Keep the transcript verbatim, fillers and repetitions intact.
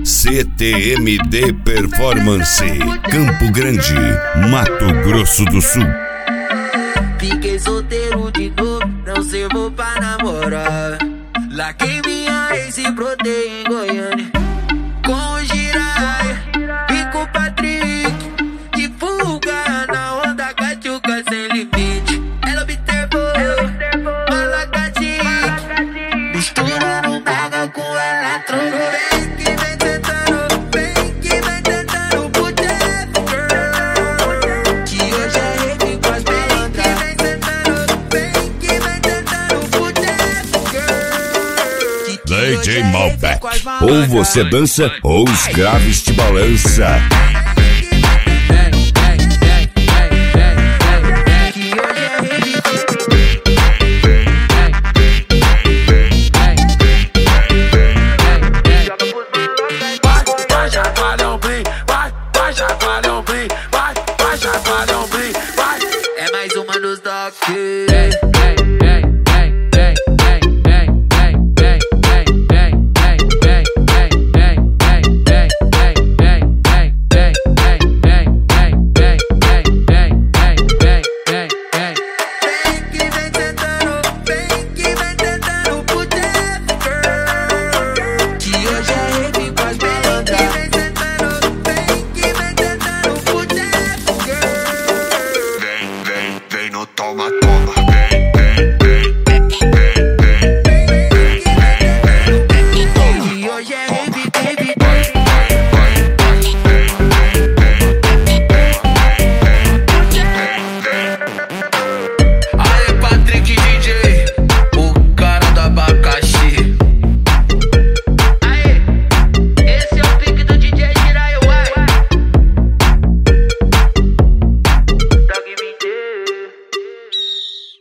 C T M D Performance, Campo Grande, Mato Grosso do Sul. Fiquei solteiro de novo, não servo pra namorar. Larguei minha ex e brotei em Goiânia com o Jiraya e com o Patrick. De fuga na onda, cachuca sem limite. Ela observou, malacatique, misturando mega com eletro. Vem que vem tentando, vem que vem tentando pro Jeff Girl, que hoje é rave com as malandras. Vem que vem tentando, vem que vem tentando pro Jeff Girl. D J Malbec, ou você dança ou os graves te balança. É mais uma dos Doc. Toma, toma, vem, vem, vem, vem, vem, vem, vem, vem, vem. E hoje é rave, rave,